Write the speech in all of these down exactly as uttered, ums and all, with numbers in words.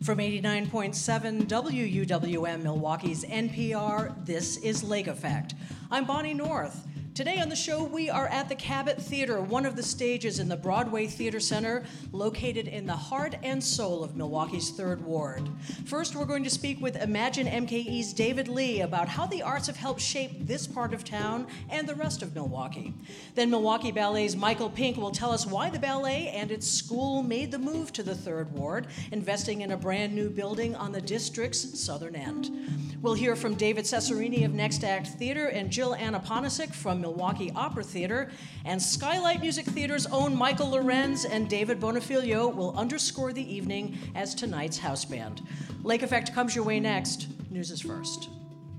From eighty-nine point seven W U W M Milwaukee's N P R, this is Lake Effect. I'm Bonnie North. Today on the show, we are at the Cabot Theater, one of the stages in the Broadway Theater Center, located in the heart and soul of Milwaukee's Third Ward. First, we're going to speak with Imagine M K E's David Lee about how the arts have helped shape this part of town and the rest of Milwaukee. Then Milwaukee Ballet's Michael Pink will tell us why the ballet and its school made the move to the Third Ward, investing in a brand new building on the district's southern end. We'll hear from David Cesarini of Next Act Theater and Jill Anaponisic from Milwaukee Opera Theater, and Skylight Music Theater's own Michael Lorenz and David Bonifilio will underscore the evening as tonight's house band. Lake Effect comes your way next. News is first.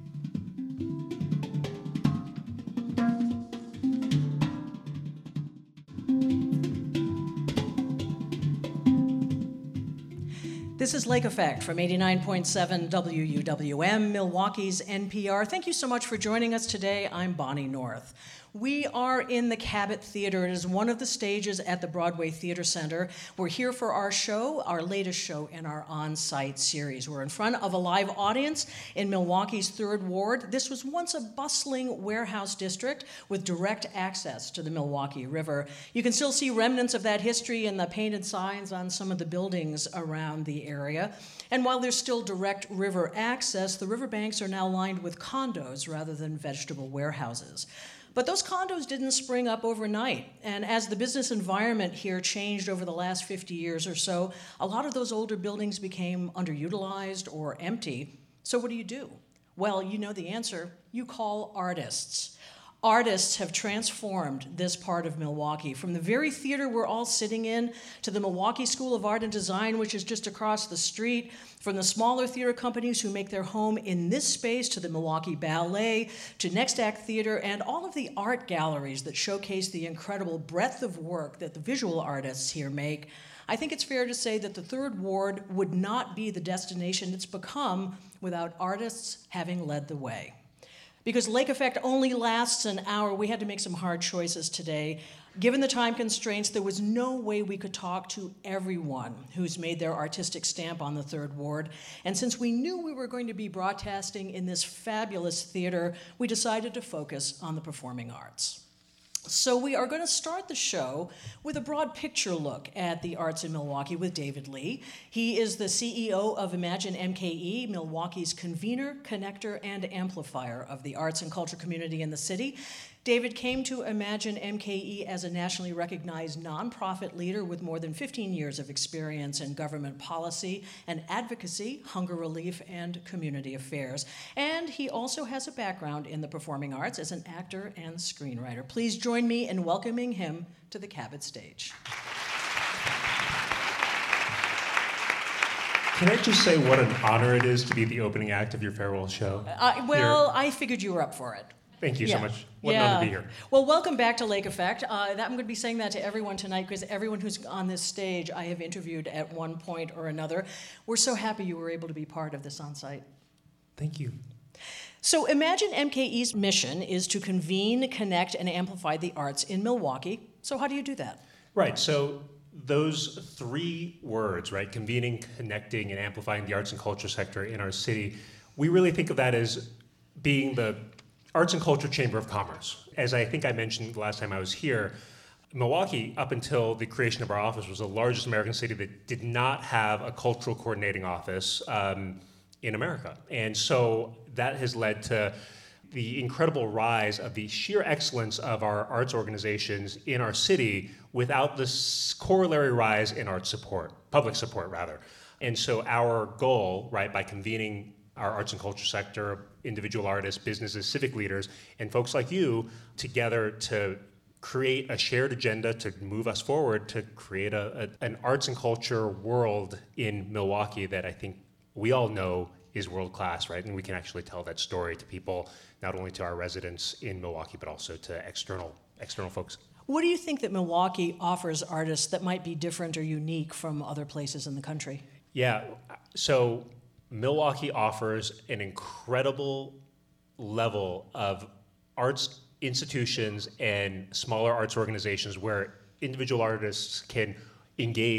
This is Lake Effect from eighty-nine point seven W U W M, Milwaukee's N P R. Thank you so much for joining us today. I'm Bonnie North. We are in the Cabot Theater. It is one of the stages at the Broadway Theater Center. We're here for our show, our latest show in our on-site series. We're in front of a live audience in Milwaukee's Third Ward. This was once a bustling warehouse district with direct access to the Milwaukee River. You can still see remnants of that history in the painted signs on some of the buildings around the area. And while there's still direct river access, the riverbanks are now lined with condos rather than vegetable warehouses. But those condos didn't spring up overnight, and as the business environment here changed over the last fifty years or so, a lot of those older buildings became underutilized or empty. So what do you do? Well, you know the answer. You call artists. Artists have transformed this part of Milwaukee, from the very theater we're all sitting in to the Milwaukee School of Art and Design, which is just across the street, from the smaller theater companies who make their home in this space to the Milwaukee Ballet, to Next Act Theater, and all of the art galleries that showcase the incredible breadth of work that the visual artists here make. I think it's fair to say that the Third Ward would not be the destination it's become without artists having led the way. Because Lake Effect only lasts an hour, we had to make some hard choices today. Given the time constraints, there was no way we could talk to everyone who's made their artistic stamp on the Third Ward. And since we knew we were going to be broadcasting in this fabulous theater, we decided to focus on the performing arts. So we are going to start the show with a broad picture look at the arts in Milwaukee with David Lee. He is the C E O of Imagine M K E, Milwaukee's convener, connector, and amplifier of the arts and culture community in the city. David came to Imagine M K E as a nationally recognized nonprofit leader with more than fifteen years of experience in government policy and advocacy, hunger relief, and community affairs. And he also has a background in the performing arts as an actor and screenwriter. Please join me in welcoming him to the Cabot stage. Can I just say what an honor it is to be the opening act of your farewell show? Uh, well, Here. I figured you were up for it. Thank you yeah. so much. What yeah. an honor to be here. Well, welcome back to Lake Effect. Uh, that, I'm going to be saying that to everyone tonight because everyone who's on this stage I have interviewed at one point or another. We're so happy you were able to be part of this on-site. Thank you. So Imagine M K E's mission is to convene, connect, and amplify the arts in Milwaukee. So how do you do that? Right. So those three words, right, convening, connecting, and amplifying the arts and culture sector in our city, we really think of that as being the Arts and Culture Chamber of Commerce. As I think I mentioned the last time I was here, Milwaukee, up until the creation of our office, was the largest American city that did not have a cultural coordinating office um, in America. And so that has led to the incredible rise of the sheer excellence of our arts organizations in our city without this corollary rise in art support, public support rather. And so our goal, right, by convening our arts and culture sector, individual artists, businesses, civic leaders, and folks like you together to create a shared agenda to move us forward to create a, a, an arts and culture world in Milwaukee that I think we all know is world-class, right? And we can actually tell that story to people, not only to our residents in Milwaukee, but also to external external folks. What do you think that Milwaukee offers artists that might be different or unique from other places in the country? Yeah, so Milwaukee offers an incredible level of arts institutions and smaller arts organizations where individual artists can engage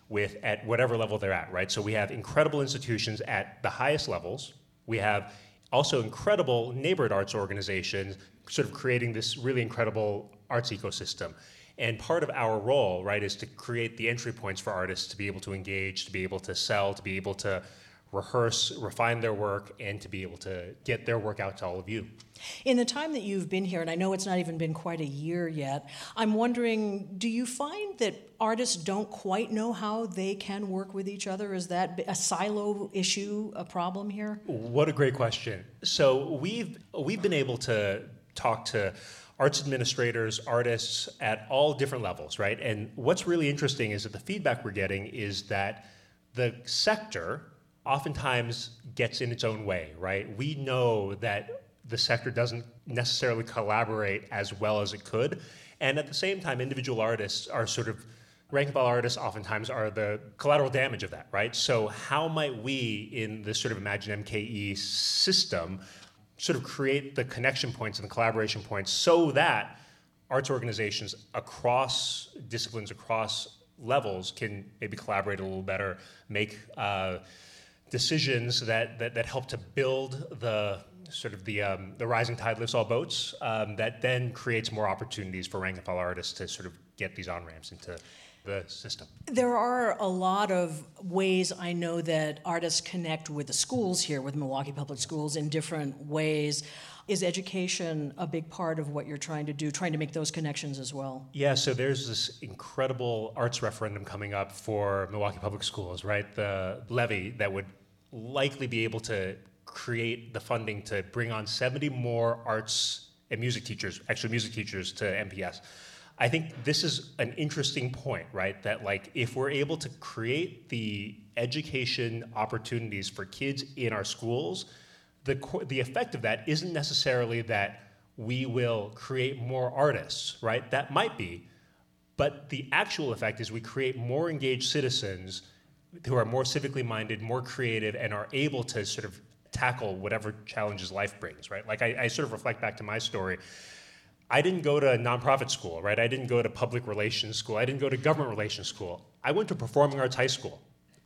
with at whatever level they're at, right? So we have incredible institutions at the highest levels. We have also incredible neighborhood arts organizations sort of creating this really incredible arts ecosystem. And part of our role, right, is to create the entry points for artists to be able to engage, to be able to sell, to be able to rehearse, refine their work, and to be able to get their work out to all of you. In the time that you've been here, and I know it's not even been quite a year yet, I'm wondering, do you find that artists don't quite know how they can work with each other? Is that a silo issue, a problem here? What a great question. So we've we've been able to talk to arts administrators, artists at all different levels, right? And what's really interesting is that the feedback we're getting is that the sector oftentimes gets in its own way, right? We know that the sector doesn't necessarily collaborate as well as it could. And at the same time, individual artists are sort of, rank and file artists oftentimes are the collateral damage of that, right? So how might we, in this sort of Imagine M K E system, sort of create the connection points and the collaboration points so that arts organizations across disciplines, across levels can maybe collaborate a little better, make uh, decisions that, that, that help to build the sort of the um, the rising tide lifts all boats, um, that then creates more opportunities for rank and file artists to sort of get these on-ramps into the system. There are a lot of ways I know that artists connect with the schools here, with Milwaukee Public Schools, in different ways. Is education a big part of what you're trying to do, trying to make those connections as well? Yeah, so there's this incredible arts referendum coming up for Milwaukee Public Schools, right? The levy that would likely be able to create the funding to bring on seventy more arts and music teachers, actually music teachers, to M P S. I think this is an interesting point, right? That like if we're able to create the education opportunities for kids in our schools, the the effect of that isn't necessarily that we will create more artists, right? That might be, but the actual effect is we create more engaged citizens who are more civically minded, more creative, and are able to sort of tackle whatever challenges life brings, right? Like I, I sort of reflect back to my story. I didn't go to nonprofit school, right? I didn't go to public relations school. I didn't go to government relations school. I went to performing arts high school.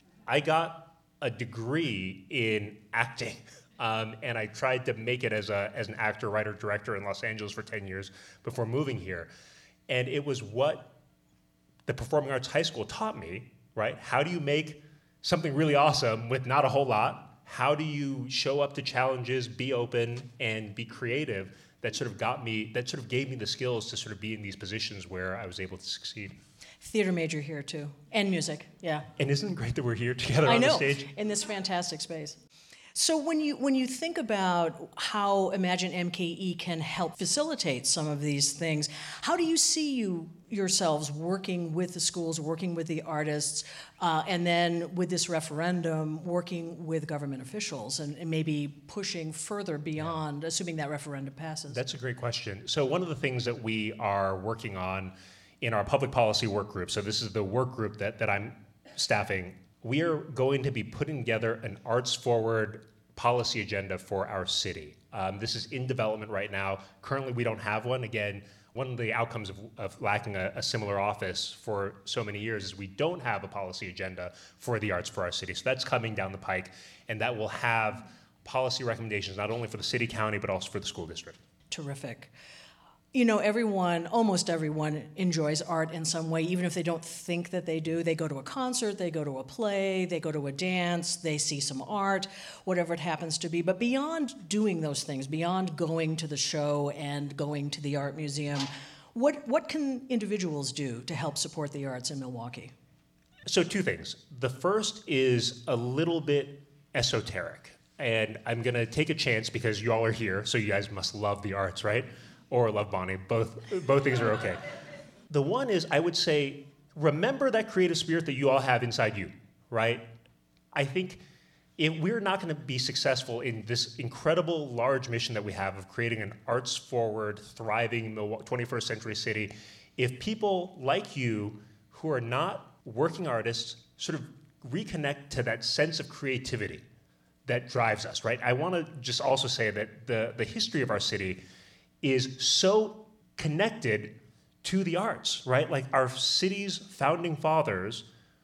I got a degree in acting, um, and I tried to make it as a as an actor, writer, director in Los Angeles for ten years before moving here. And it was what the performing arts high school taught me, right? How do you make something really awesome with not a whole lot? How do you show up to challenges, be open, and be creative? That sort of got me, that sort of gave me the skills to sort of be in these positions where I was able to succeed. Theater major here too, and music, yeah. And isn't it great that we're here together I on know, the stage? in this fantastic space. So when you when you think about how Imagine M K E can help facilitate some of these things, how do you see you yourselves working with the schools, working with the artists, uh, and then with this referendum, working with government officials and, and maybe pushing further beyond, yeah. assuming that referendum passes? That's a great question. So one of the things that we are working on in our public policy work group, so this is the work group that, that I'm staffing, we are going to be putting together an arts-forward policy agenda for our city. Um, this is in development right now. Currently, we don't have one. Again, one of the outcomes of, of lacking a, a similar office for so many years is we don't have a policy agenda for the arts for our city. So that's coming down the pike, and that will have policy recommendations not only for the city, county, but also for the school district. Terrific. You know, everyone, almost everyone enjoys art in some way, even if they don't think that they do. They go to a concert, they go to a play, they go to a dance, they see some art, whatever it happens to be. But beyond doing those things, beyond going to the show and going to the art museum, what, what can individuals do to help support the arts in Milwaukee? So two things. The first is a little bit esoteric. And I'm going to take a chance because you all are here, so you guys must love the arts, right? Or love Bonnie. Both both things are okay. The one is, I would say, remember that creative spirit that you all have inside you, right? I think if we're not going to be successful in this incredible large mission that we have of creating an arts-forward, thriving twenty-first century city, if people like you who are not working artists sort of reconnect to that sense of creativity that drives us, right? I want to just also say that the, the history of our city is so connected to the arts, right? Like our city's founding fathers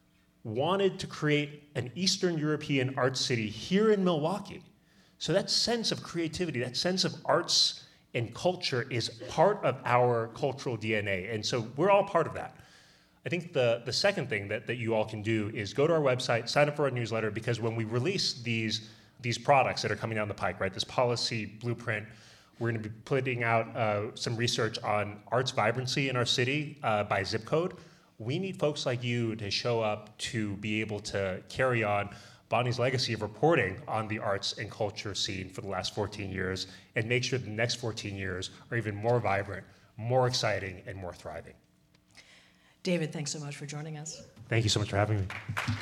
wanted to create an Eastern European art city here in Milwaukee. So that sense of creativity, that sense of arts and culture is part of our cultural D N A. And so we're all part of that. I think the, the second thing that, that you all can do is go to our website, sign up for our newsletter, because when we release these, these products that are coming down the pike, right, this policy blueprint, we're going to be putting out uh, some research on arts vibrancy in our city uh, by zip code. We need folks like you to show up to be able to carry on Bonnie's legacy of reporting on the arts and culture scene for the last fourteen years and make sure the next fourteen years are even more vibrant, more exciting, and more thriving. David, thanks so much for joining us. Thank you so much for having me.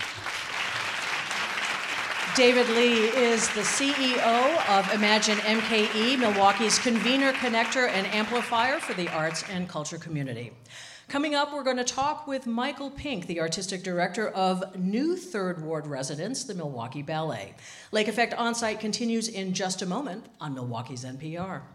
David Lee is the C E O of Imagine M K E, Milwaukee's convener, connector, and amplifier for the arts and culture community. Coming up, we're going to talk with Michael Pink, the artistic director of new Third Ward residents, the Milwaukee Ballet. Lake Effect On-Site continues in just a moment on Milwaukee's N P R.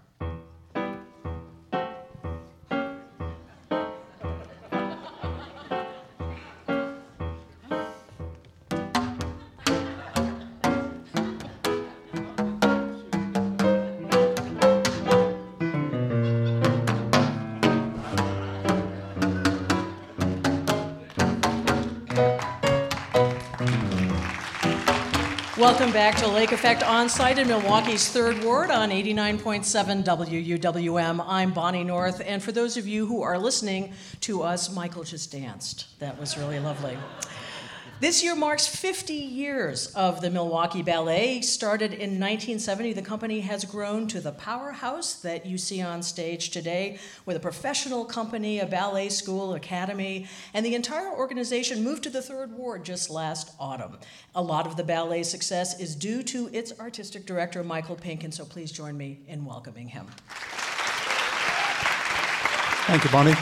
Welcome back to Lake Effect On-Site in Milwaukee's Third Ward on eighty-nine point seven W U W M. I'm Bonnie North, and for those of you who are listening to us, Michael just danced. That was really lovely. This year marks fifty years of the Milwaukee Ballet. Started in nineteen seventy, the company has grown to the powerhouse that you see on stage today, with a professional company, a ballet school, academy, and the entire organization moved to the Third Ward just last autumn. A lot of the ballet's success is due to its artistic director, Michael Pink, and so please join me in welcoming him. Thank you, Bonnie.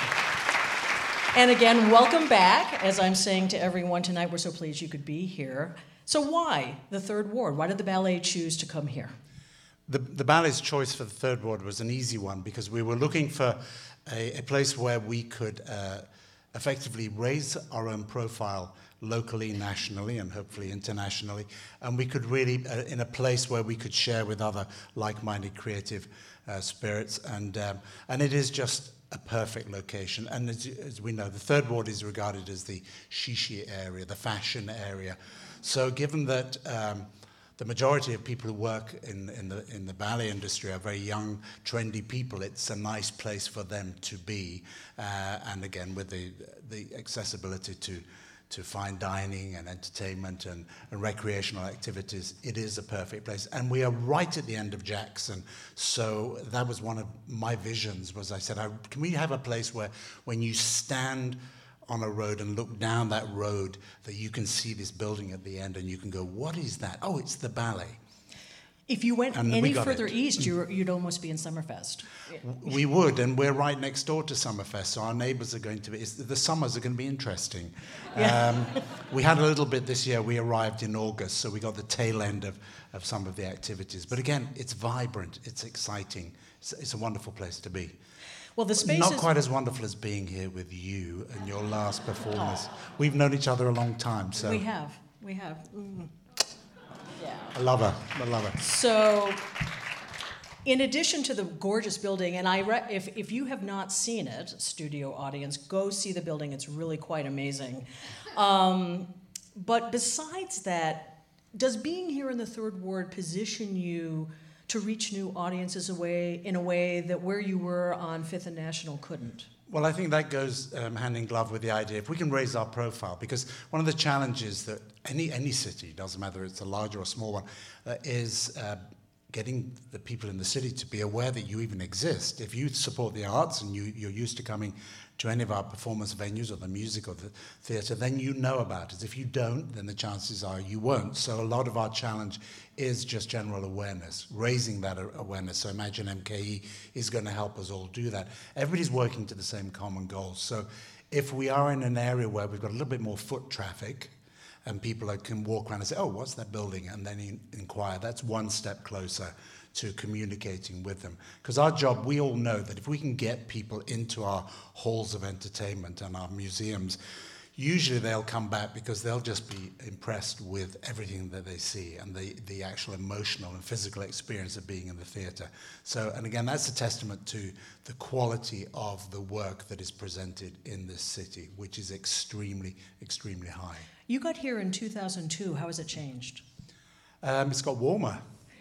And again, welcome back. As I'm saying to everyone tonight, we're so pleased you could be here. So why the Third Ward? Why did the ballet choose to come here? The, the ballet's choice for the Third Ward was an easy one because we were looking for a, a place where we could uh, effectively raise our own profile locally, nationally, and hopefully internationally. And we could really, uh, in a place where we could share with other like-minded creative uh, spirits. And, um, and it is just a perfect location. And as, as we know, the Third Ward is regarded as the shishi area, the fashion area. So given that um, the majority of people who work in, in, the, in the ballet industry are very young, trendy people, it's a nice place for them to be. Uh, and again, with the, the accessibility to to fine dining and entertainment and, and recreational activities, it is a perfect place. And we are right at the end of Jackson, so that was one of my visions, was I said, I, can we have a place where when you stand on a road and look down that road, that you can see this building at the end and you can go, what is that? Oh, it's the ballet. If you went And any we got further it. east, you were, you'd almost be in Summerfest. We would, and we're right next door to Summerfest, so our neighbours are going to be, it's, the summers are going to be interesting. Yeah. Um, we had a little bit this year, we arrived in August, so we got the tail end of, of some of the activities. But again, it's vibrant, it's exciting, it's, it's a wonderful place to be. Well, the space Not is... quite as wonderful as being here with you and your last performance. We've known each other a long time, so... We have, we have. Mm. Yeah. I love her, I love her. So, in addition to the gorgeous building, and I re- if, if you have not seen it, studio audience, go see the building. It's really quite amazing. Um, but besides that, does being here in the Third Ward position you to reach new audiences away, in a way that where you were on Fifth and National couldn't? Well, I think that goes um, hand in glove with the idea, if we can raise our profile, because one of the challenges that any any city, doesn't matter it's a large or a small one, uh, is uh, getting the people in the city to be aware that you even exist. If you support the arts and you, you're used to coming to any of our performance venues or the music or the theatre, then you know about it. If you don't, then the chances are you won't. So a lot of our challenge is just general awareness, raising that awareness. So Imagine M K E is going to help us all do that. Everybody's working to the same common goals. So if we are in an area where we've got a little bit more foot traffic, and people are, can walk around and say, oh, what's that building? And then in, inquire. That's one step closer to communicating with them. Because our job, we all know that if we can get people into our halls of entertainment and our museums, usually they'll come back because they'll just be impressed with everything that they see and the, the actual emotional and physical experience of being in the theatre. So, and again, that's a testament to the quality of the work that is presented in this city, which is extremely, extremely high. You got here in two thousand two. How has it changed? Um, it's got warmer.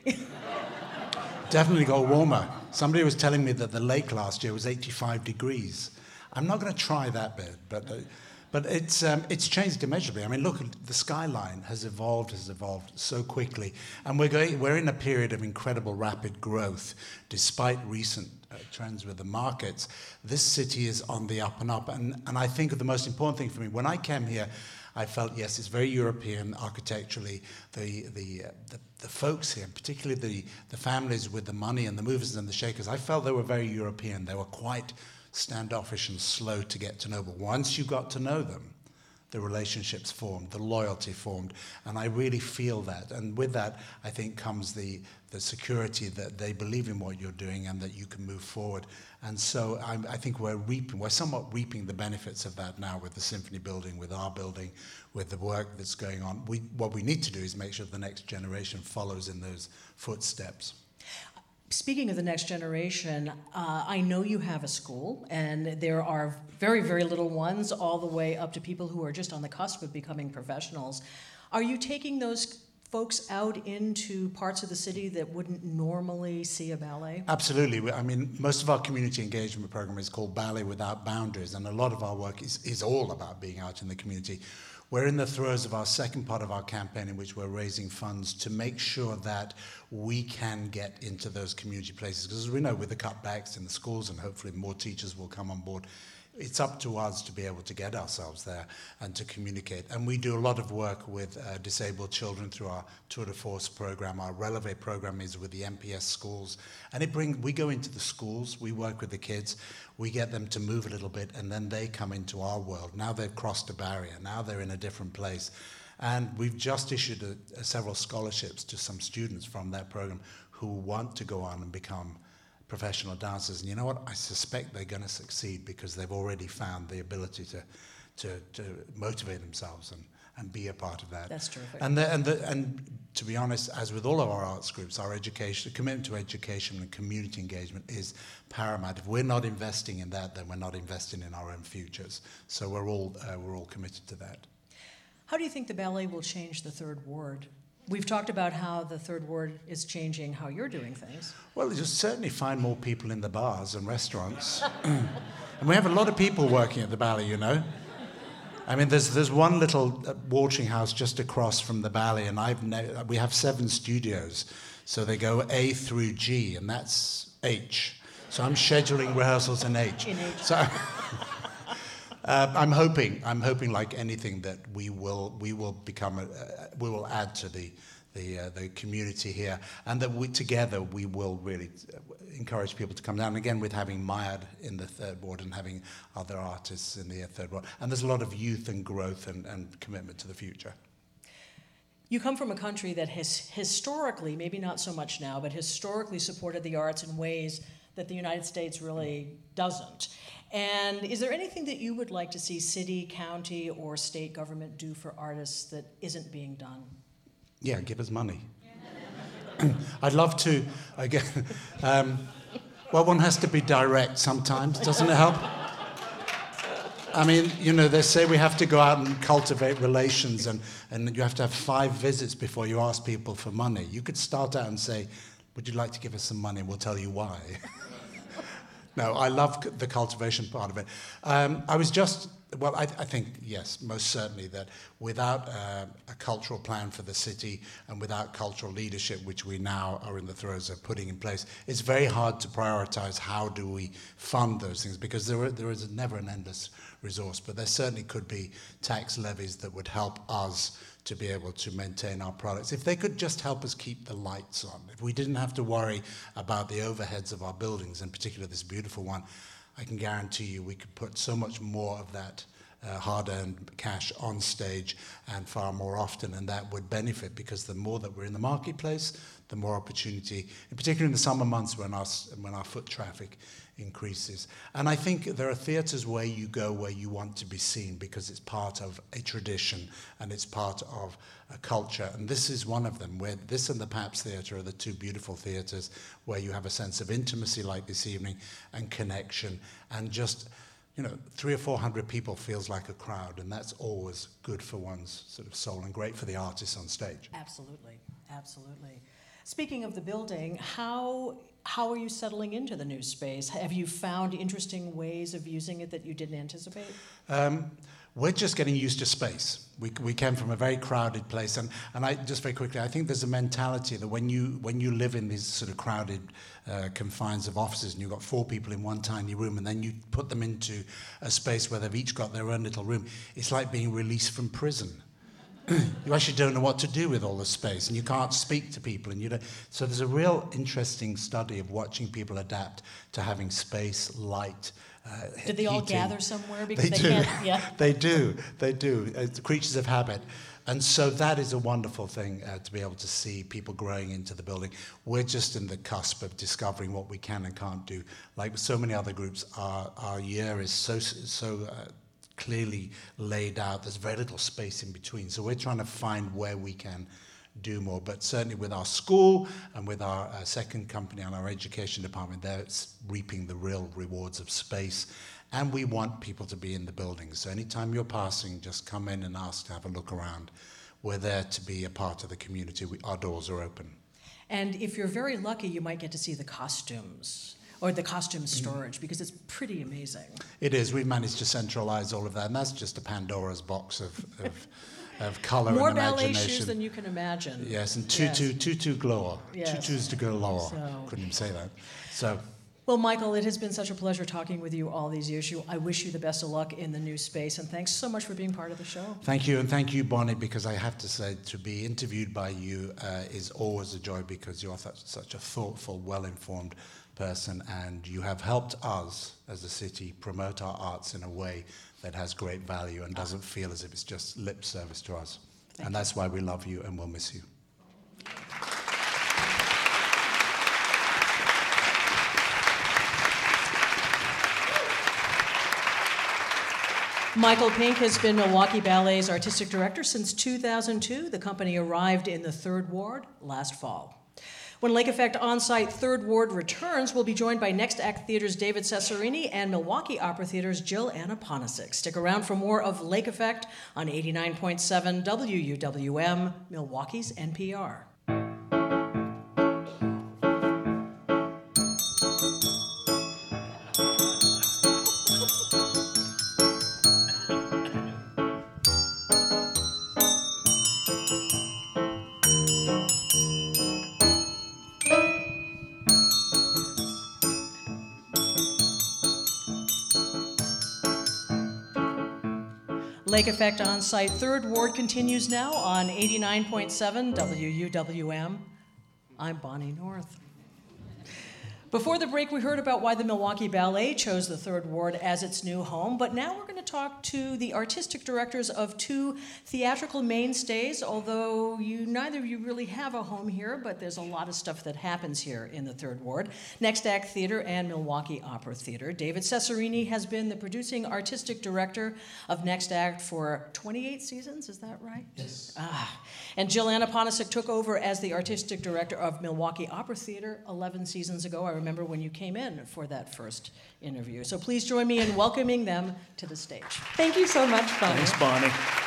Definitely got warmer. Somebody was telling me that the lake last year was eighty-five degrees. I'm not going to try that bit, but uh, but it's um, it's changed immeasurably. I mean, look, the skyline has evolved, has evolved so quickly, and we're going we're in a period of incredible rapid growth, despite recent uh, trends with the markets. This city is on the up and up, and and I think the most important thing for me when I came here, I felt, yes, it's very European architecturally. The the, uh, the the folks here, particularly the the families with the money and the movers and the shakers, I felt they were very European. They were quite standoffish and slow to get to know. But once you got to know them, the relationships formed, the loyalty formed, and I really feel that. And with that, I think comes the the security that they believe in what you're doing and that you can move forward. And so I'm, I think we're reaping, we're somewhat reaping the benefits of that now with the Symphony building, with our building, with the work that's going on. We, what we need to do is make sure the next generation follows in those footsteps. Speaking of the next generation, uh, I know you have a school, and there are very, very little ones all the way up to people who are just on the cusp of becoming professionals. Are you taking those folks out into parts of the city that wouldn't normally see a ballet? Absolutely. I mean, most of our community engagement program is called Ballet Without Boundaries, and a lot of our work is, is all about being out in the community. We're in the throes of our second part of our campaign in which we're raising funds to make sure that we can get into those community places. Because as we know, with the cutbacks in the schools, and hopefully more teachers will come on board, it's up to us to be able to get ourselves there and to communicate. And we do a lot of work with uh, disabled children through our Tour de Force program. Our Releve program is with the M P S schools. And it brings, we go into the schools, we work with the kids, we get them to move a little bit, and then they come into our world. Now they've crossed a barrier, now they're in a different place. And we've just issued a, a several scholarships to some students from that program who want to go on and become professional dancers. And you know what? I suspect they're going to succeed because they've already found the ability to to, to motivate themselves and, and be a part of that. That's terrific. And the, and the, and to be honest, as with all of our arts groups, our education, commitment to education and community engagement is paramount. If we're not investing in that, then we're not investing in our own futures. So we're all uh, we're all committed to that. How do you think the ballet will change the Third Ward? We've talked about how the Third Ward is changing how you're doing things. Well, you'll certainly find more people in the bars and restaurants. And we have a lot of people working at the ballet, you know. I mean, there's there's one little uh, watering house just across from the ballet, and I've ne- we have seven studios. So they go A through G, and that's H. So I'm scheduling rehearsals in H. In H. So Uh, I'm hoping, I'm hoping, like anything, that we will, we will become, a, uh, we will add to the, the, uh, the community here, and that we together we will really encourage people to come down. Again, with having Mayad in the Third Ward and having other artists in the Third Ward, and there's a lot of youth and growth and, and commitment to the future. You come from a country that has historically, maybe not so much now, but historically supported the arts in ways that the United States really doesn't. And is there anything that you would like to see city, county, or state government do for artists that isn't being done? Yeah, give us money. I'd love to, again, um, well, one has to be direct sometimes, doesn't it help? I mean, you know, they say we have to go out and cultivate relations, and, and you have to have five visits before you ask people for money. You could start out and say, would you like to give us some money? And we'll tell you why. No, I love the cultivation part of it. Um, I was just, well, I, I think, yes, most certainly that without uh, a cultural plan for the city and without cultural leadership, which we now are in the throes of putting in place, it's very hard to prioritize how do we fund those things, because there, are, there is never an endless resource, but there certainly could be tax levies that would help us to be able to maintain our products. If they could just help us keep the lights on, if we didn't have to worry about the overheads of our buildings, in particular this beautiful one, I can guarantee you we could put so much more of that uh, hard-earned cash on stage and far more often, and that would benefit because the more that we're in the marketplace, the more opportunity, in particular in the summer months when our, when our foot traffic increases. And I think there are theatres where you go where you want to be seen because it's part of a tradition and it's part of a culture. And this is one of them, where this and the Pabst Theatre are the two beautiful theatres where you have a sense of intimacy like this evening and connection, and just, you know, three or four hundred people feels like a crowd, and that's always good for one's sort of soul and great for the artists on stage. Absolutely, absolutely. Speaking of the building, how how are you settling into the new space? Have you found interesting ways of using it that you didn't anticipate? Um, we're just getting used to space. We, we came from a very crowded place, and, and I just very quickly, I think there's a mentality that when you when you live in these sort of crowded uh, confines of offices, and you've got four people in one tiny room, and then you put them into a space where they've each got their own little room, it's like being released from prison. You actually don't know what to do with all the space, and you can't speak to people, and you don't. So there's a real interesting study of watching people adapt to having space, light. Uh, Did they all heating. gather somewhere because they, they, do. can't? Yeah, they do. They do. It's creatures of habit, and so that is a wonderful thing uh, to be able to see people growing into the building. We're just in the cusp of discovering what we can and can't do. Like so many other groups, our our year is so so. Uh, clearly laid out. There's very little space in between. So we're trying to find where we can do more. But certainly with our school and with our uh, second company and our education department, they're reaping the real rewards of space. And we want people to be in the building. So anytime you're passing, just come in and ask to have a look around. We're there to be a part of the community. We, our doors are open. and if you're very lucky, you might get to see the costumes. Or the costume storage, because it's pretty amazing. It is. We've managed to centralize all of that, and that's just a Pandora's box of, of, of color More and imagination. ballet shoes than you can imagine. Yes, and tutu, Yes. tutu galore. Yes. Tutus to galore. So- Couldn't even say that. So, Well, Michael, it has been such a pleasure talking with you all these years. You, I wish you the best of luck in the new space, and thanks so much for being part of the show. thank you, and thank you, Bonnie, because I have to say, to be interviewed by you uh, is always a joy, because you're such, such a thoughtful, well-informed person, and you have helped us as a city promote our arts in a way that has great value and doesn't feel as if it's just lip service to us. Thank and you. that's why we love you and we'll miss you. Michael Pink has been Milwaukee Ballet's artistic director since two thousand two. The company arrived in the Third Ward last fall. When Lake Effect On-Site Third Ward returns, we'll be joined by Next Act Theater's David Cesarini and Milwaukee Opera Theater's Jill Anna Ponisic. Stick around for more of Lake Effect on eighty-nine point seven W U W M, Milwaukee's N P R. Lake Effect On-Site Third Ward continues now on eighty-nine point seven W U W M. I'm Bonnie North. Before the break, we heard about why the Milwaukee Ballet chose the Third Ward as its new home, but now we're going to talk to the artistic directors of two theatrical mainstays, although you neither of you really have a home here, but there's a lot of stuff that happens here in the Third Ward. Next Act Theater and Milwaukee Opera Theater. David Cesarini has been the producing artistic director of Next Act for twenty-eight seasons, is that right? Yes. Ah. And Jill Anna Ponisic took over as the artistic director of Milwaukee Opera Theater eleven seasons ago. I remember when you came in for that first interview. So please join me in welcoming them to the stage. Thank you so much, Bonnie. Thanks, Bonnie.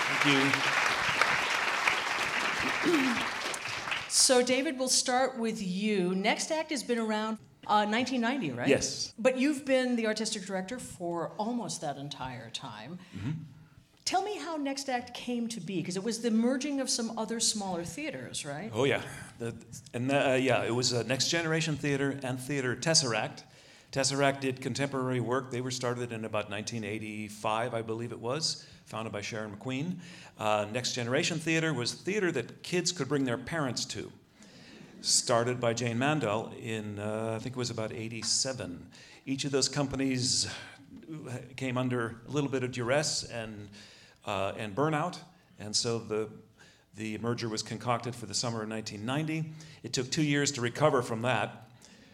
Thank you. So David, we'll start with you. Next Act has been around uh, nineteen ninety, right? Yes. But you've been the artistic director for almost that entire time. Mm-hmm. Tell me how Next Act came to be, because it was the merging of some other smaller theaters, right? Oh, yeah. The, and uh, yeah, it was uh, Next Generation Theater and Theater Tesseract. Tesseract did contemporary work. They were started in about nineteen eighty-five, I believe it was, founded by Sharon McQueen. Uh, Next Generation Theater was theater that kids could bring their parents to. Started by Jane Mandel in, uh, I think it was about eighty-seven. Each of those companies came under a little bit of duress and uh, and burnout, and so the the merger was concocted for the summer of nineteen ninety. It took two years to recover from that,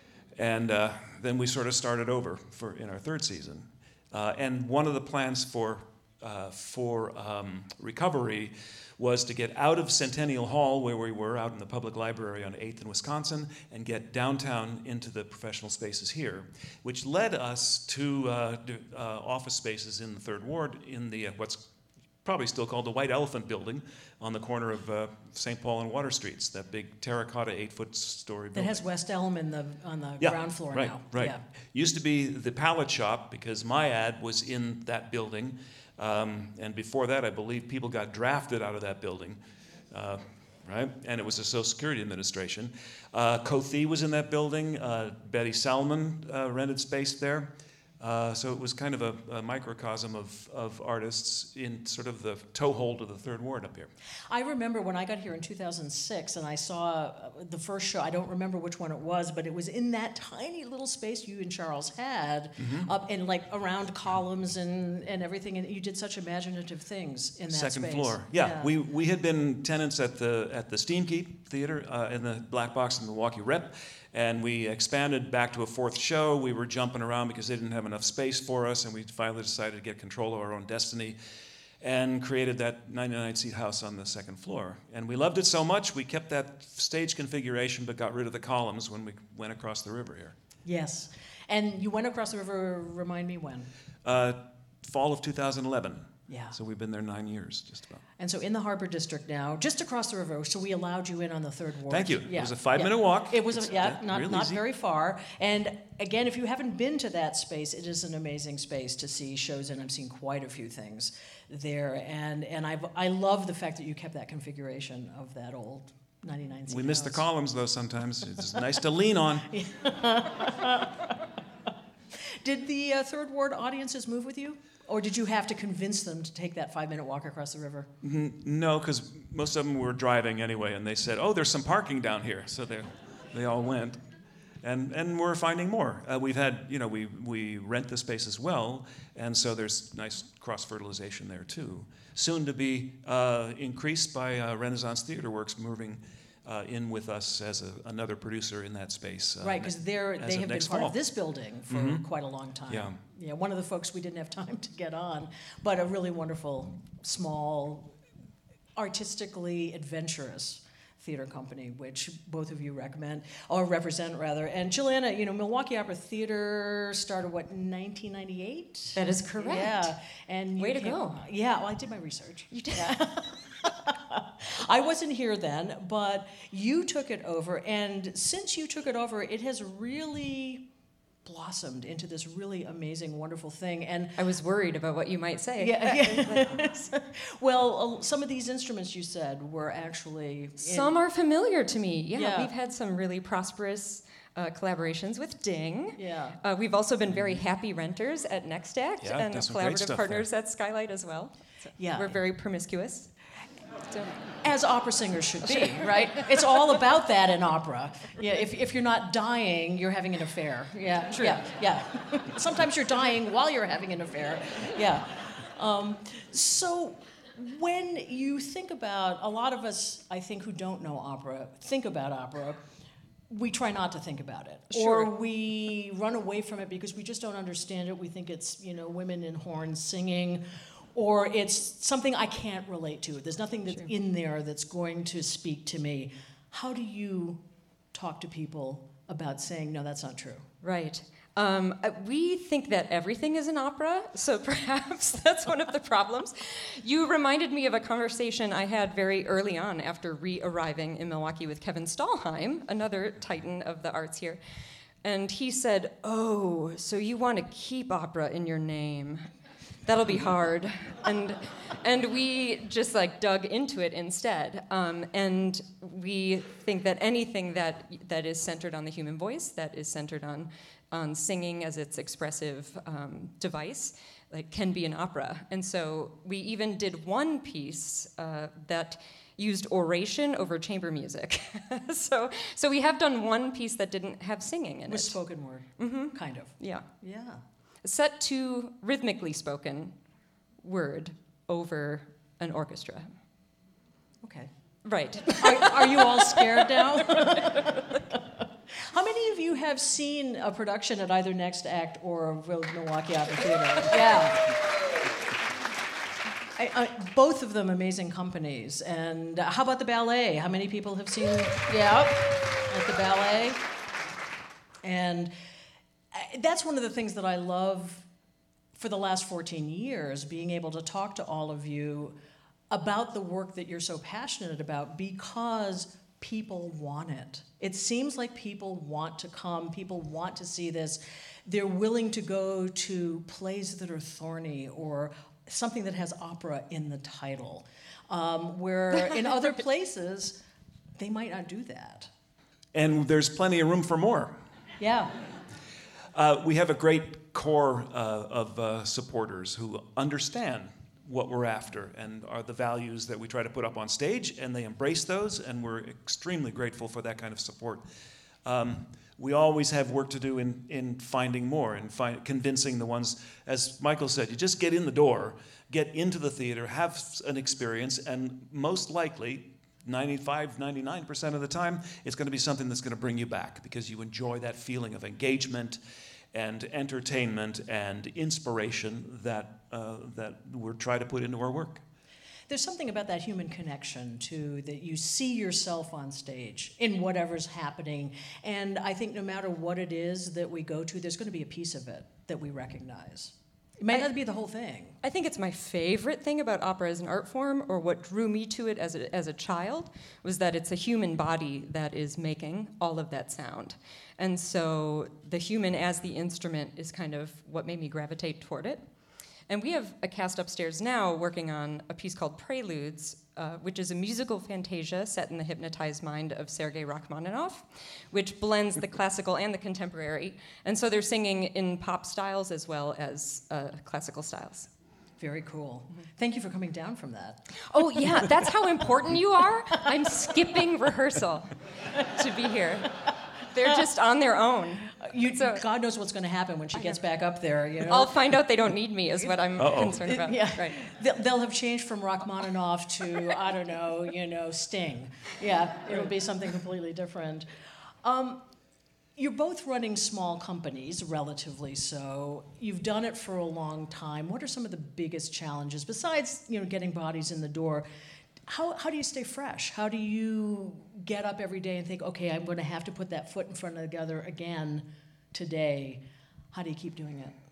and uh, then we sort of started over for in our third season. Uh, and one of the plans for uh, for um, recovery was to get out of Centennial Hall, where we were, out in the public library on eighth and Wisconsin, and get downtown into the professional spaces here, which led us to uh, do, uh, office spaces in the Third Ward in the uh, what's probably still called the White Elephant Building on the corner of uh, Saint Paul and Water Streets, that big terracotta eight-foot story building. That has West Elm in the, on the yeah, ground floor right, now. Right, Yeah. Used to be the pallet shop because my ad was in that building. Um, and before that, I believe people got drafted out of that building, uh, right? And it was the Social Security Administration. Uh, Cothee was in that building. Uh, Betty Salmon uh, rented space there. Uh, so it was kind of a, a microcosm of, of artists in sort of the toehold of the Third Ward up here. I remember when I got here in two thousand six and I saw the first show, I don't remember which one it was, but it was in that tiny little space you and Charles had, mm-hmm. up and like around columns and, and everything, and you did such imaginative things in that Second space. floor, yeah. yeah. We we had been tenants at the at the Steamkeep Theater uh, in the Black Box in Milwaukee Rep. And we expanded back to a fourth show. We were jumping around because they didn't have enough space for us, and we finally decided to get control of our own destiny and created that ninety-nine seat house on the second floor. And we loved it so much, we kept that stage configuration but got rid of the columns when we went across the river here. Yes. And you went across the river, remind me when? Uh, fall of two thousand eleven. Yeah. So we've been there nine years, just about. And so in the Harbor District now, just across the river, so we allowed you in on the Third Ward. Thank you. Yeah. It was a five-minute yeah. walk. It was, It's, a, yeah, uh, not, real not easy. very far. And again, if you haven't been to that space, it is an amazing space to see shows, and I've seen quite a few things there. And and I've, I love the fact that you kept that configuration of that old ninety-nine seat We miss house. the columns, though, sometimes. It's nice to lean on. Did the uh, Third Ward audiences move with you? Or did you have to convince them to take that five-minute walk across the river? No, because most of them were driving anyway, and they said, "Oh, there's some parking down here," so they they all went, and and we're finding more. Uh, we've had, you know, we we rent the space as well, and so there's nice cross fertilization there too. Soon to be uh, increased by uh, Renaissance Theater Works moving uh, in with us as a, another producer in that space. Uh, Right, because they're as they of have been next part fall. of this building for Mhm. quite a long time. Yeah. Yeah, one of the folks we didn't have time to get on, but a really wonderful, small, artistically adventurous theater company, which both of you recommend, or represent rather. And Juliana, you know, Milwaukee Opera Theater started, what, nineteen ninety-eight? That is correct. Yeah. And you Way to came- go. Yeah, well, I did my research. You did. I wasn't here then, but you took it over, and since you took it over, it has really blossomed into this really amazing, wonderful thing. And I was worried about what you might say. yeah, yeah. Well, uh, some of these instruments you said were actually in- Some are familiar to me. Yeah, Yeah. we've had some really prosperous uh, collaborations with Ding. Yeah. Uh, we've also been very happy renters at Next Act Yeah, and done some great collaborative stuff partners at Skylight as well. So Yeah. We're very promiscuous. So, As opera singers should be, right? It's all about that in opera. Yeah, if, if you're not dying, you're having an affair. Yeah, True. yeah, yeah. Sometimes you're dying while you're having an affair. Yeah. Um, so when you think about, a lot of us, I think, who don't know opera, think about opera, we try not to think about it. Sure. Or we run away from it because we just don't understand it. We think it's, you know, women in horns singing, or it's something I can't relate to. There's nothing that's Sure. in there that's going to speak to me. How do you talk to people about saying, no, that's not true? right. Um, uh, we think that everything is an opera, so perhaps that's one of the problems. You reminded me of a conversation I had very early on after re-arriving in Milwaukee with Kevin Stahlheim, another titan of the arts here. And he said, "Oh, so you want to keep opera in your name? That'll be hard." And and we just like dug into it instead. Um, and we think that anything that that is centered on the human voice, that is centered on on singing as its expressive um, device, like can be an opera. And so we even did one piece uh, that used oration over chamber music. so so we have done one piece that didn't have singing in With it. spoken word, Mm-hmm. kind of. Yeah. Yeah. set to rhythmically spoken word over an orchestra. Okay. Right. Are, are you all scared now? How many of you have seen a production at either Next Act or Milwaukee Opera Theater? Yeah. I, I, both of them amazing companies. And uh, how about the ballet? How many people have seen, yeah, at the ballet? And I, that's one of the things that I love for the last fourteen years, being able to talk to all of you about the work that you're so passionate about, because people want it. It seems like people want to come, people want to see this. They're willing to go to plays that are thorny or something that has opera in the title, um, where in other places, they might not do that. And there's plenty of room for more. Yeah. Uh, we have a great core uh, of uh, supporters who understand what we're after and are the values that we try to put up on stage, and they embrace those, and we're extremely grateful for that kind of support. Um, we always have work to do in, in finding more and find, convincing the ones, as Michael said, you just get in the door, get into the theater, have an experience, and most likely, ninety-five, ninety-nine percent of the time, it's going to be something that's going to bring you back because you enjoy that feeling of engagement and entertainment and inspiration that uh, that we're trying to put into our work. There's something about that human connection, too, that you see yourself on stage in whatever's happening. And I think no matter what it is that we go to, there's going to be a piece of it that we recognize. It may I, not be the whole thing. I think it's my favorite thing about opera as an art form, or what drew me to it as a, as a child, was that it's a human body that is making all of that sound. And so the human as the instrument is kind of what made me gravitate toward it. And we have a cast upstairs now working on a piece called Preludes, uh, which is a musical fantasia set in the hypnotized mind of Sergei Rachmaninoff, which blends the classical and the contemporary. And so they're singing in pop styles as well as uh, classical styles. Very cool. Mm-hmm. Thank you for coming down from that. Oh, yeah, that's how important you are? I'm skipping rehearsal to be here. They're just on their own. You, so, God knows what's going to happen when she gets back up there. You know? I'll find out they don't need me is what I'm Uh-oh. concerned about. Yeah. Right. They'll, they'll have changed from Rachmaninoff to, I don't know, you know, Sting. Yeah, it'll be something completely different. Um, you're both running small companies, relatively so. You've done it for a long time. What are some of the biggest challenges, besides, you know, getting bodies in the door? How, how do you stay fresh? How do you get up every day and think, okay, I'm going to have to put that foot in front of the other again today? How do you keep doing it?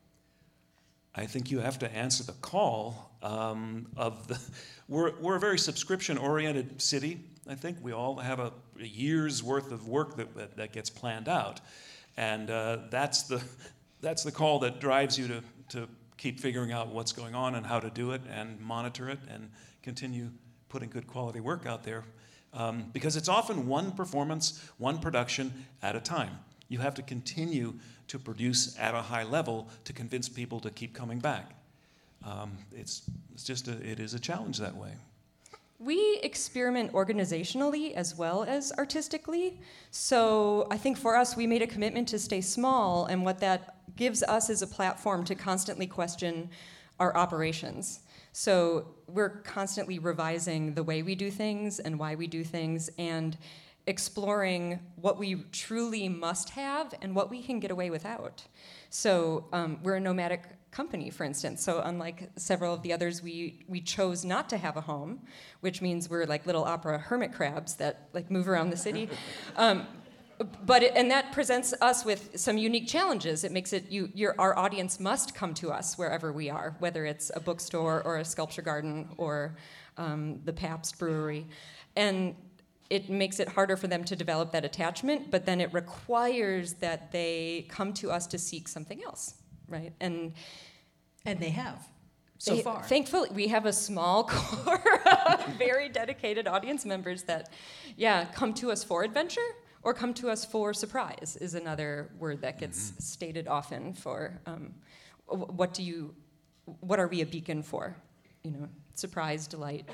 I think you have to answer the call um, of the. We're we're a very subscription-oriented city. I think we all have a, a year's worth of work that that, that gets planned out, and uh, that's the that's the call that drives you to to keep figuring out what's going on and how to do it and monitor it and continue putting good quality work out there, um, because it's often one performance, one production at a time. You have to continue to produce at a high level to convince people to keep coming back. Um, it's, it's just a, it is a challenge that way. We experiment organizationally as well as artistically. So I think for us, we made a commitment to stay small, and what that gives us is a platform to constantly question our operations. So we're constantly revising the way we do things and why we do things, and exploring what we truly must have and what we can get away without. So um, we're a nomadic company, for instance. So unlike several of the others, we we chose not to have a home, which means we're like little opera hermit crabs that like move around the city. Um, But it, and that presents us with some unique challenges. It makes it you your our audience must come to us wherever we are, whether it's a bookstore or a sculpture garden or um, the Pabst Brewery, and it makes it harder for them to develop that attachment. But then it requires that they come to us to seek something else, right? And And they have. So they, far. Thankfully, we have a small core of very dedicated audience members that, yeah, come to us for adventure. Or come to us for surprise is another word that gets mm-hmm. stated often for um, what do you, what are we a beacon for? You know, surprise, delight.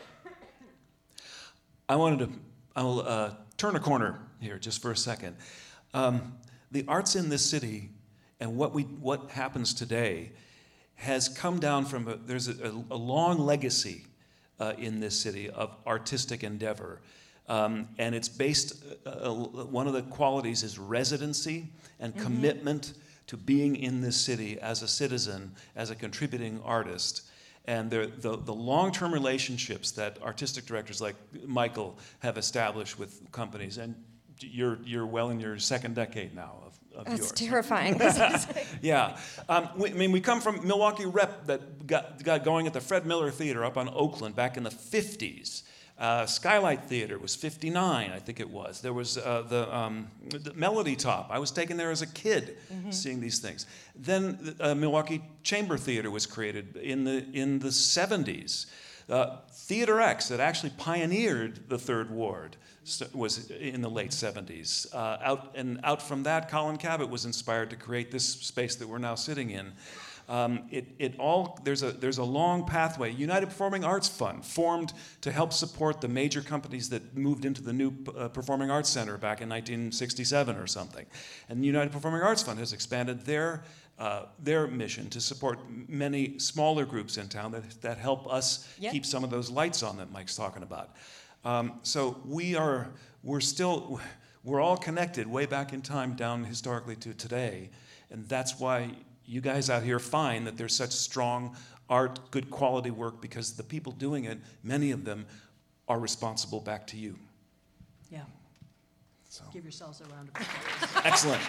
I wanted to, I'll uh, turn a corner here just for a second. Um, the arts in this city And what we what happens today has come down from a, there's a, a, a long legacy uh, in this city of artistic endeavor. Um, and it's based, uh, one of the qualities is residency and mm-hmm. commitment to being in this city as a citizen, as a contributing artist. And the, the, the long-term relationships that artistic directors like Michael have established with companies, and you're, you're well in your second decade now of, of That's yours. terrifying. Yeah. Um, we, I mean, we come from Milwaukee Rep that got, got going at the Fred Miller Theater up on Oakland back in the fifties. Uh, Skylight Theater was fifty-nine, I think it was. There was uh, the, um, the Melody Top. I was taken there as a kid, mm-hmm. seeing these things. Then uh, Milwaukee Chamber Theater was created in the in the seventies. Uh, Theater X, that actually pioneered the Third Ward, was in the late seventies. Uh, out and out from that, Colin Cabot was inspired to create this space that we're now sitting in. Um, it, it all there's a there's a long pathway. United Performing Arts Fund formed to help support the major companies that moved into the new uh, Performing Arts Center back in nineteen sixty-seven or something, and the United Performing Arts Fund has expanded their uh, their mission to support many smaller groups in town that that help us yep. keep some of those lights on that Mike's talking about. Um, so we are we're still we're all connected way back in time down historically to today, and that's why you guys out here find that there's such strong art, good quality work, because the people doing it, many of them, are responsible back to you. Yeah. So. Give yourselves a round of applause. Excellent.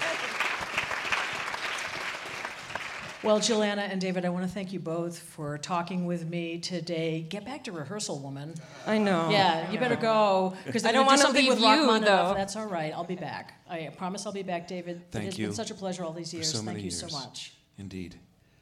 Well, Joanna and David, I want to thank you both for talking with me today. Get back to rehearsal, woman. I know. Yeah, you better go, because I don't want to something leave with you, Rachmaninoff. though. That's all right. I'll be back. I promise I'll be back, David. Thank it has you. been such a pleasure all these years. For so Thank many you years. so much. Indeed.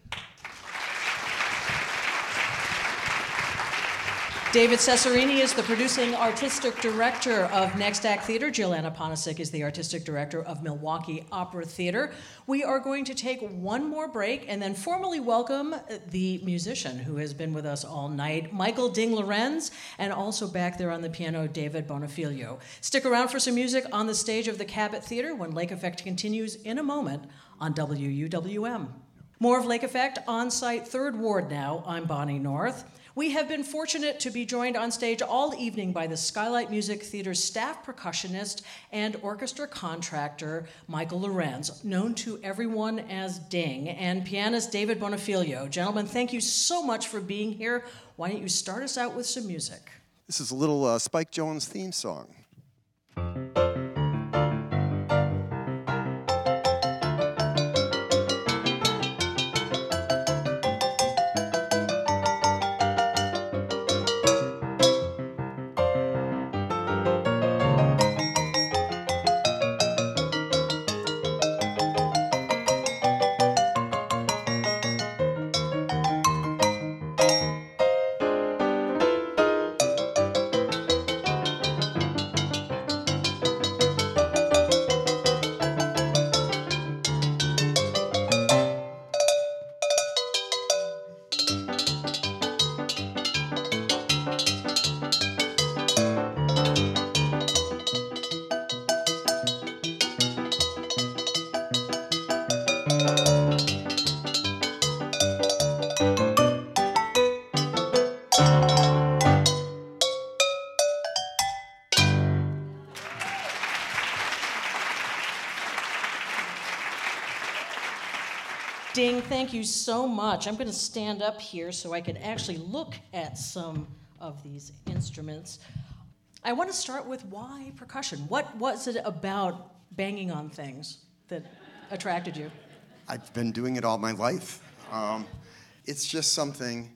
David Cesarini is the producing artistic director of Next Act Theater. Joanna Ponisic is the artistic director of Milwaukee Opera Theater. We are going to take one more break and then formally welcome the musician who has been with us all night, Michael Ding Lorenz, and also back there on the piano, David Bonifilio. Stick around for some music on the stage of the Cabot Theater when Lake Effect continues in a moment on W U W M. More of Lake Effect on-site Third Ward now. I'm Bonnie North. We have been fortunate to be joined on stage all evening by the Skylight Music Theater's staff percussionist and orchestra contractor, Michael Lorenz, known to everyone as Ding, and pianist David Bonifilio. Gentlemen, thank you so much for being here. Why don't you start us out with some music? This is a little uh, Spike Jones theme song. Ding, thank you so much. I'm going to stand up here so I can actually look at some of these instruments. I want to start with why percussion? What was it about banging on things that attracted you? I've been doing it all my life. Um, it's just something,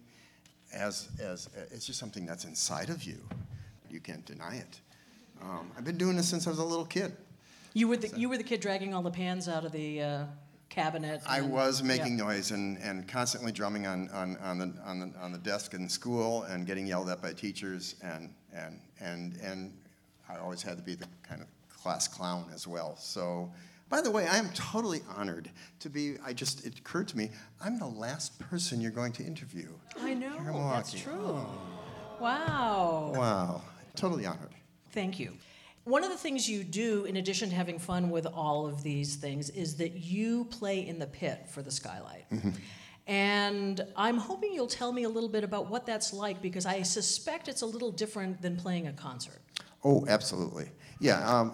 as as it's just something that's inside of you. You can't deny it. Um, I've been doing this since I was a little kid. You were the so. you were the kid dragging all the pans out of the uh, cabinet. I and, was making yeah. noise and, and constantly drumming on, on, on the on the on the desk in school and getting yelled at by teachers, and and and and I always had to be the kind of class clown as well. So, by the way, I am totally honored to be. I just it occurred to me I'm the last person you're going to interview. I know, here in that's Milwaukee. true. Oh. Wow. Wow, totally honored. Thank you. One of the things you do, in addition to having fun with all of these things, is that you play in the pit for the Skylight. Mm-hmm. And I'm hoping you'll tell me a little bit about what that's like, because I suspect it's a little different than playing a concert. Oh, absolutely. Yeah, um,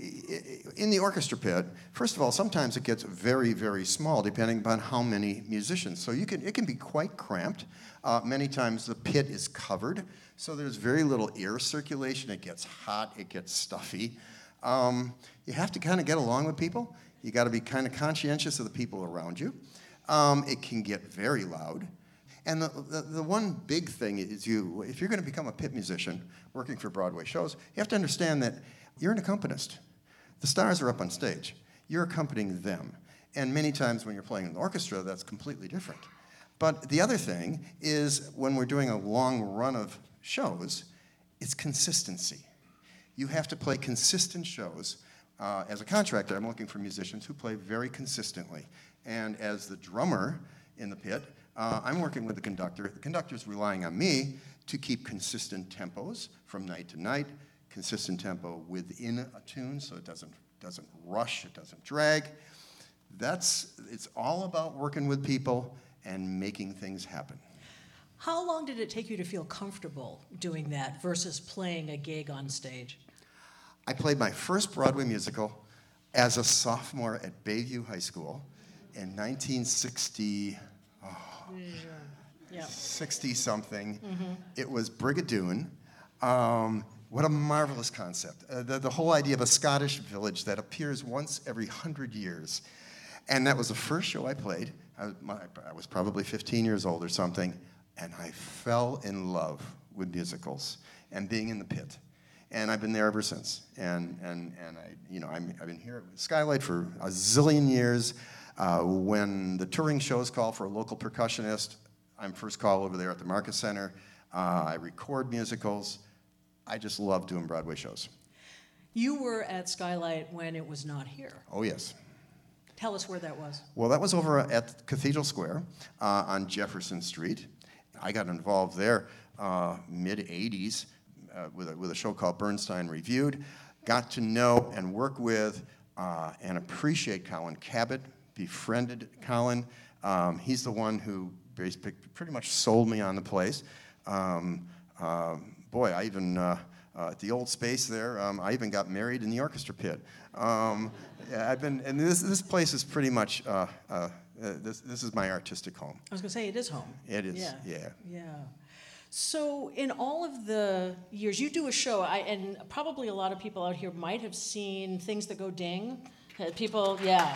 in the orchestra pit, first of all, sometimes it gets very, very small, depending upon how many musicians. So you can, it can be quite cramped. Uh, many times the pit is covered, so there's very little air circulation. It gets hot, it gets stuffy. Um, you have to kind of get along with people. You got to be kind of conscientious of the people around you. Um, it can get very loud. And the, the, the one big thing is you, if you're going to become a pit musician working for Broadway shows, you have to understand that you're an accompanist. The stars are up on stage. You're accompanying them. And many times when you're playing in the orchestra, that's completely different. But the other thing is when we're doing a long run of shows, it's consistency. You have to play consistent shows. Uh, as a contractor, I'm looking for musicians who play very consistently. And as the drummer in the pit, uh, I'm working with the conductor. The conductor's relying on me to keep consistent tempos from night to night, consistent tempo within a tune so it doesn't, doesn't rush, it doesn't drag. That's, it's all about working with people and making things happen. How long did it take you to feel comfortable doing that versus playing a gig on stage? I played my first Broadway musical as a sophomore at Bayview High School in nineteen sixty, oh, yeah. sixty-something. Mm-hmm. It was Brigadoon. Um, what a marvelous concept. Uh, the, the whole idea of a Scottish village that appears once every hundred years. And that was the first show I played. I was, my, I was probably fifteen years old or something, and I fell in love with musicals and being in the pit. And I've been there ever since. And and and I, you know, I'm, I've been here at Skylight for a zillion years. Uh, when the touring shows call for a local percussionist, I'm first call over there at the Marcus Center. Uh, I record musicals. I just love doing Broadway shows. You were at Skylight when it was not here. Oh, yes. Tell us where that was. Well, that was over at Cathedral Square uh, on Jefferson Street. I got involved there uh, mid eighties uh, with, a, with a show called Bernstein Reviewed. Got to know and work with uh, and appreciate Colin Cabot, befriended Colin. Um, he's the one who pretty much sold me on the place. Um, uh, boy, I even, uh, uh, at the old space there, um, I even got married in the orchestra pit. Um, yeah, I've been, and this this place is pretty much, uh, uh, uh, this this is my artistic home. I was going to say, it is home. It is, yeah. yeah. Yeah. So in all of the years, you do a show, I, and probably a lot of people out here might have seen Things That Go Ding. Uh, People, yeah.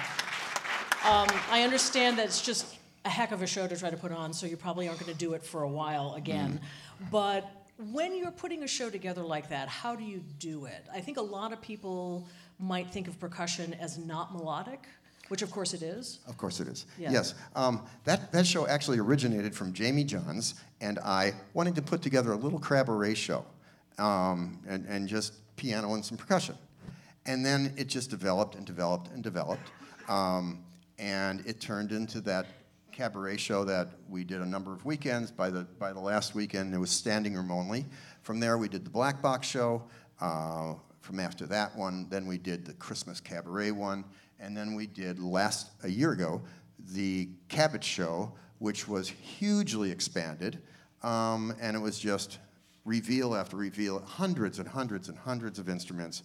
Um, I understand that it's just a heck of a show to try to put on, so you probably aren't going to do it for a while again. Mm. But when you're putting a show together like that, how do you do it? I think a lot of people might think of percussion as not melodic, which of course it is. Of course it is. Yeah. Yes. Um, that, that show actually originated from Jamie Johns and I wanting to put together a little cabaret show um, and, and just piano and some percussion. And then it just developed and developed and developed. Um, and it turned into that cabaret show that we did a number of weekends. By the, by the last weekend, it was standing room only. From there, we did the Black Box show. Uh, from after that one, then we did the Christmas cabaret one. And then we did, last, a year ago, the Cabot show, which was hugely expanded. Um, and it was just reveal after reveal, hundreds and hundreds and hundreds of instruments.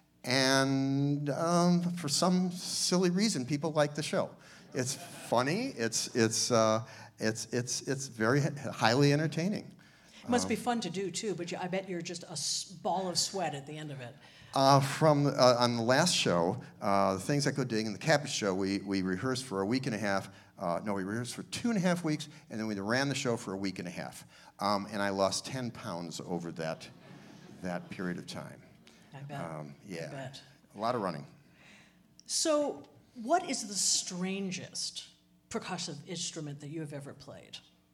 And um, for some silly reason, people like the show. It's funny. It's it's uh, it's it's it's very highly entertaining. It must um, be fun to do too. But you, I bet you're just a s- ball of sweat at the end of it. Uh, from uh, on the last show, uh, the Things That Go Ding and the Cabot show, we we rehearsed for a week and a half. Uh, no, we rehearsed for two and a half weeks, and then we ran the show for a week and a half. Um, and I lost ten pounds over that that period of time. I bet. Um, yeah, I bet. A lot of running. So, what is the strangest percussive instrument that you have ever played?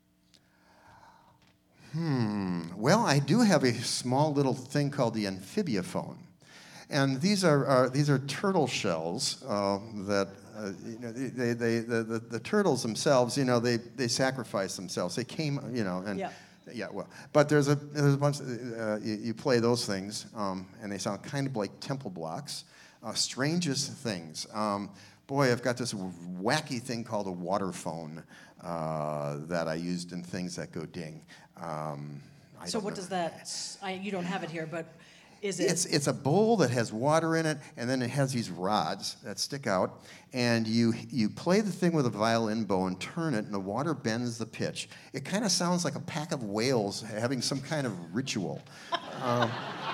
Hmm. Well, I do have a small little thing called the amphibiophone, and these are, are these are turtle shells uh, that uh, you know they, they, they the, the the turtles themselves, you know, they they sacrifice themselves. They came, you know, and yeah. Yeah, well, but there's a there's a bunch. Of, uh, you, you play those things, um, and they sound kind of like temple blocks. Uh, strangest things. Um, boy, I've got this wacky thing called a water phone uh, that I used in things that go ding. Um, I So don't what know. does that? I, you don't have it here, but is it? It's it's a bowl that has water in it, and then it has these rods that stick out, and you you play the thing with a violin bow and turn it, and the water bends the pitch. It kind of sounds like a pack of whales having some kind of ritual. Um,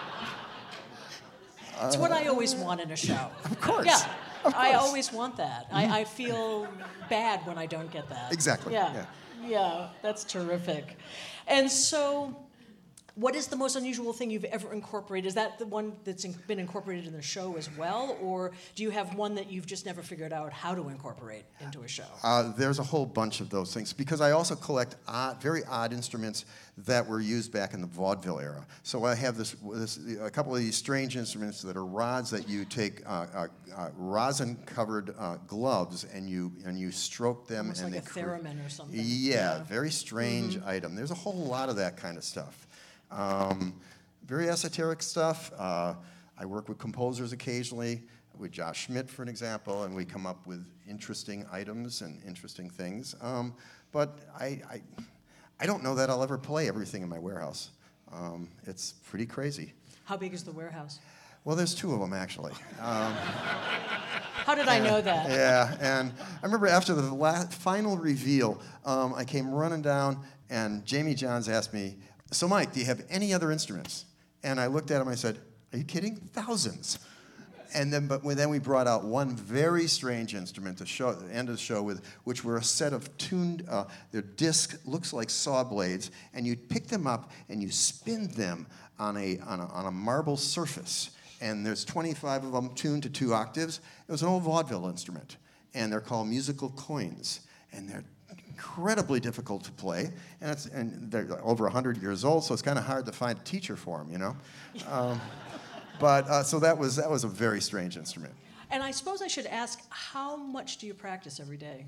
It's what I always want in a show. Of course. Yeah. Of I course. always want that. I, I feel bad when I don't get that. Exactly, Yeah. yeah. Yeah, that's terrific. And so, what is the most unusual thing you've ever incorporated? Is that the one that's in, been incorporated in the show as well? Or do you have one that you've just never figured out how to incorporate into a show? Uh, there's a whole bunch of those things because I also collect odd, very odd instruments that were used back in the vaudeville era. So I have this, this a couple of these strange instruments that are rods that you take uh, uh, uh, rosin-covered uh, gloves and you and you stroke them. Almost and like they a cre- theremin or something. Yeah, very strange item. There's a whole lot of that kind of stuff. Um, very esoteric stuff. Uh, I work with composers occasionally, with Josh Schmidt, for an example, and we come up with interesting items and interesting things. Um, but I, I, I don't know that I'll ever play everything in my warehouse. Um, it's pretty crazy. How big is the warehouse? Well, there's two of them, actually. Um, How did I know that? Yeah, and I remember after the last, final reveal, um, I came running down, and Jamie Johns asked me, "So, Mike, do you have any other instruments?" And I looked at him and I said, "Are you kidding? Thousands." And then, but when, then we brought out one very strange instrument to show, the end of the show with, which were a set of tuned, uh, their disc looks like saw blades, and you pick them up and you spin them on a, on a, on a marble surface. And there's twenty-five of them tuned to two octaves. It was an old vaudeville instrument, and they're called musical coins, and they're incredibly difficult to play, and, it's, and they're over one hundred years old, so it's kind of hard to find a teacher for them, you know? Um, but, uh, so that was, that was a very strange instrument. And I suppose I should ask, how much do you practice every day?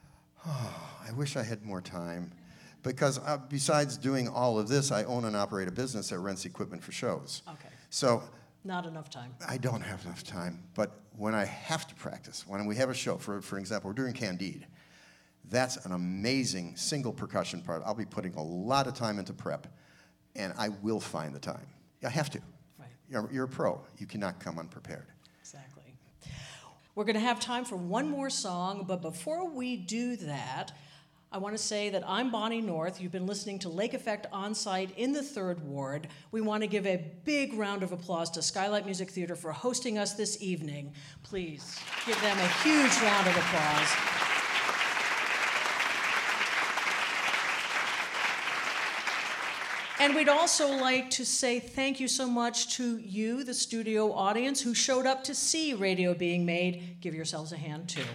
I wish I had more time, because uh, besides doing all of this, I own and operate a business that rents equipment for shows. Okay. So Not enough time. I don't have enough time, but when I have to practice, when we have a show, for, for example, we're doing Candide, that's an amazing single percussion part. I'll be putting a lot of time into prep, and I will find the time. I have to. Right. You're, you're a pro. You cannot come unprepared. Exactly. We're going to have time for one more song, but before we do that, I want to say that I'm Bonnie North. You've been listening to Lake Effect On-Site in the Third Ward. We want to give a big round of applause to Skylight Music Theater for hosting us this evening. Please give them a huge round of applause. And we'd also like to say thank you so much to you, the studio audience, who showed up to see radio being made. Give yourselves a hand, too.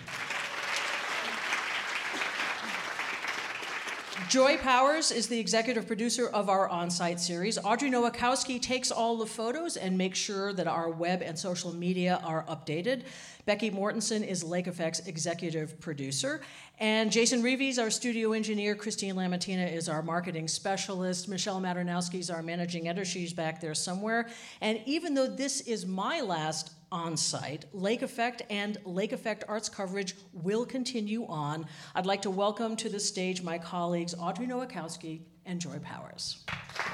Joy Powers is the executive producer of our on-site series. Audrey Nowakowski takes all the photos and makes sure that our web and social media are updated. Becky Mortensen is Lake Effect's executive producer. And Jason Reeves, our studio engineer. Christine Lamantina is our marketing specialist. Michelle Maternowski is our managing editor. She's back there somewhere. And even though this is my last on-site, Lake Effect and Lake Effect Arts coverage will continue on. I'd like to welcome to the stage my colleagues Audrey Nowakowski and Joy Powers.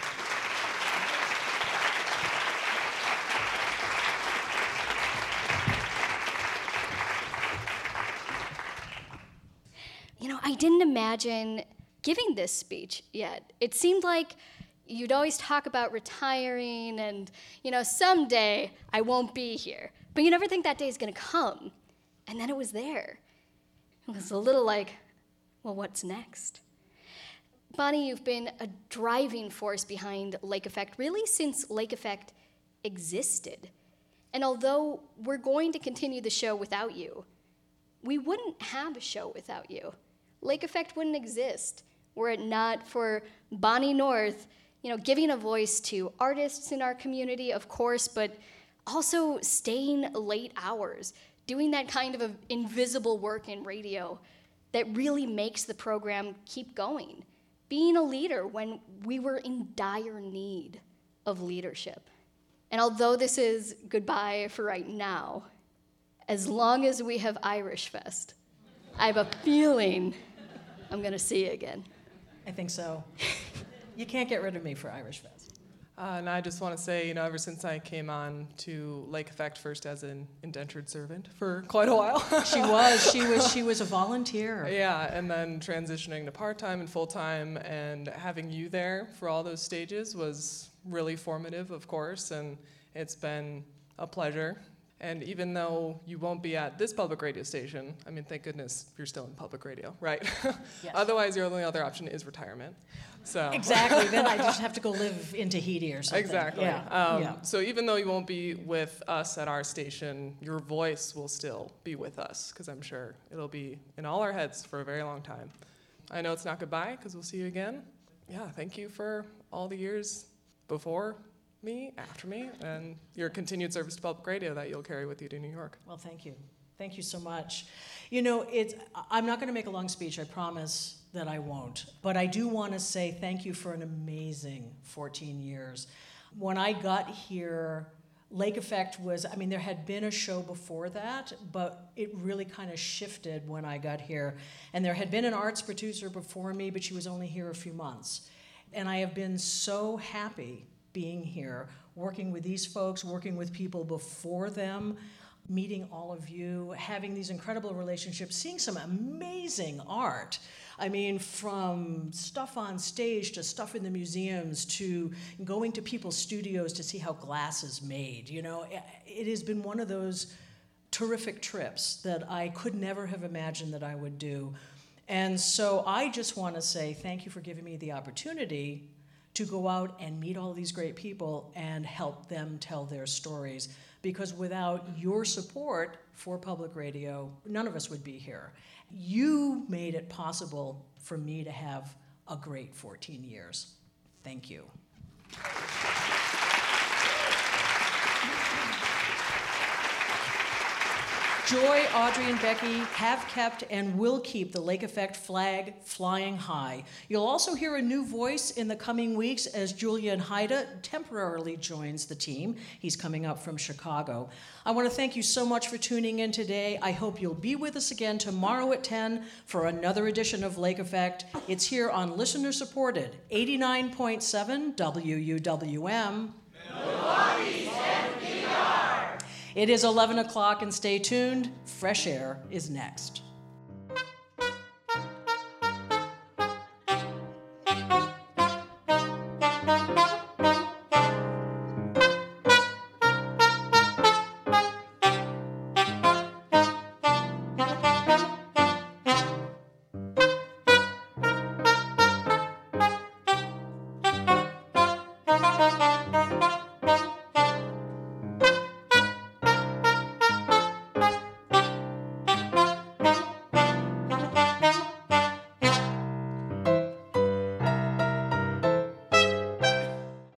You know, I didn't imagine giving this speech yet. It seemed like you'd always talk about retiring and, you know, someday I won't be here. But you never think that day is going to come. And then it was there. It was a little like, well, what's next? Bonnie, you've been a driving force behind Lake Effect really since Lake Effect existed. And although we're going to continue the show without you, we wouldn't have a show without you. Lake Effect wouldn't exist were it not for Bonnie North, you know, giving a voice to artists in our community, of course, but also staying late hours, doing that kind of invisible work in radio that really makes the program keep going. being a leader when we were in dire need of leadership. And although this is goodbye for right now, as long as we have Irish Fest, I have a feeling I'm going to see you again. I think so. You can't get rid of me for Irish Fest. Uh, and I just want to say, you know, ever since I came on to Lake Effect, first as an indentured servant for quite a while. She was. She was. She was a volunteer. Yeah, and then transitioning to part-time and full-time, and having you there for all those stages was really formative, of course, and it's been a pleasure. And even though you won't be at this public radio station, I mean, thank goodness you're still in public radio, right? Yes. Otherwise, your only other option is retirement. So Exactly. Then I just have to go live in Tahiti or something. Exactly. Yeah. Um, yeah. So even though you won't be with us at our station, your voice will still be with us, because I'm sure it'll be in all our heads for a very long time. I know it's not goodbye, because we'll see you again. Yeah, thank you for all the years before me, after me, and your continued service to public radio that you'll carry with you to New York. Well, thank you. Thank you so much. You know, it's, I'm not going to make a long speech, I promise that I won't. But I do want to say thank you for an amazing fourteen years. When I got here, Lake Effect was, I mean, there had been a show before that, but it really kind of shifted when I got here. And there had been an arts producer before me, but she was only here a few months. And I have been so happy being here, working with these folks, working with people before them, meeting all of you, having these incredible relationships, seeing some amazing art. I mean, from stuff on stage to stuff in the museums to going to people's studios to see how glass is made. You know, it has been one of those terrific trips that I could never have imagined that I would do. And so I just want to say thank you for giving me the opportunity to go out and meet all these great people and help them tell their stories. Because without your support for public radio, none of us would be here. You made it possible for me to have a great fourteen years. Thank you. Joy, Audrey, and Becky have kept and will keep the Lake Effect flag flying high. You'll also hear a new voice in the coming weeks as Julian Haida temporarily joins the team. He's coming up from Chicago. I want to thank you so much for tuning in today. I hope you'll be with us again tomorrow at ten for another edition of Lake Effect. It's here on listener-supported eighty-nine point seven W U W M. Milwaukee's N P R. It is eleven o'clock, and stay tuned. Fresh Air is next. Thank you.